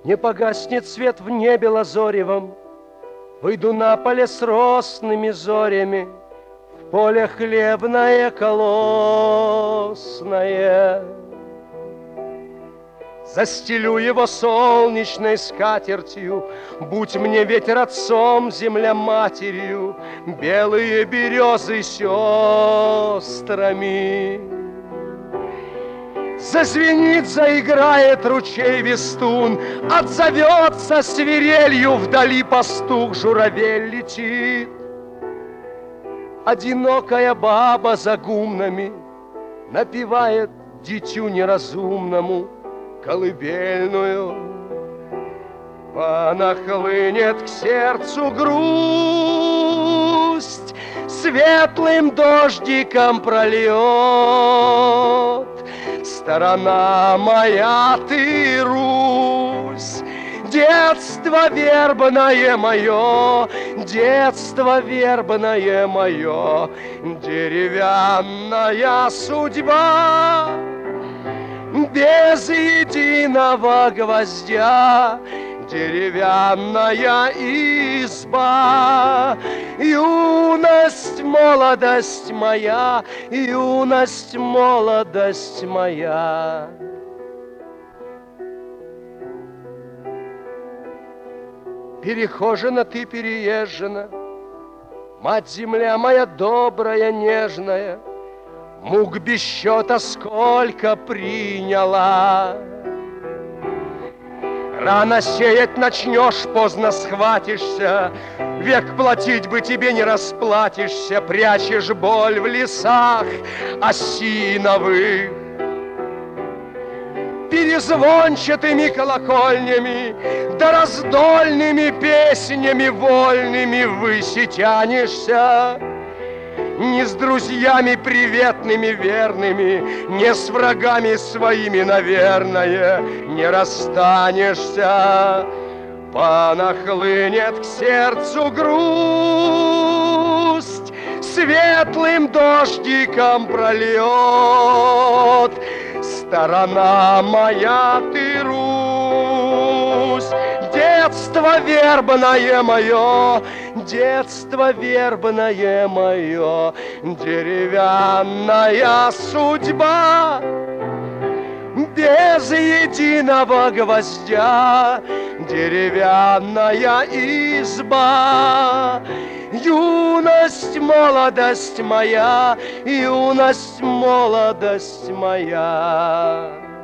Не погаснет свет в небе лазоревом, выйду на поле с росными зорями, в поле хлебное колосное. Застелю его солнечной скатертью, будь мне ветер отцом, земля матерью, белые березы сестрами. Зазвенит, заиграет ручей вестун, отзовется свирелью, вдали пастух журавель летит. Одинокая баба за гумнами напевает дитю неразумному колыбельную. Понахлынет к сердцу грусть, светлым дождиком прольет. Сторона моя ты, Русь, детство вербное мое, детство вербное мое, деревянная судьба без единого гвоздя, деревянная изба. Юность, молодость моя, юность, молодость моя. Перехожена ты, переезжена, мать-земля моя добрая, нежная, мук без счета сколько приняла. Рано сеять начнешь, поздно схватишься, век платить бы тебе не расплатишься, прячешь боль в лесах осиновых. Перезвончатыми колокольнями, да раздольными песнями вольными ввысь тянешься. Не с друзьями приветными, верными, не с врагами своими, наверное, не расстанешься. Понахлынет к сердцу грусть, светлым дождиком прольет. Сторона моя ты, Русь, детство вербное мое, детство вербное мое, деревянная судьба без единого гвоздя, деревянная изба. Юность, молодость моя, юность, молодость моя.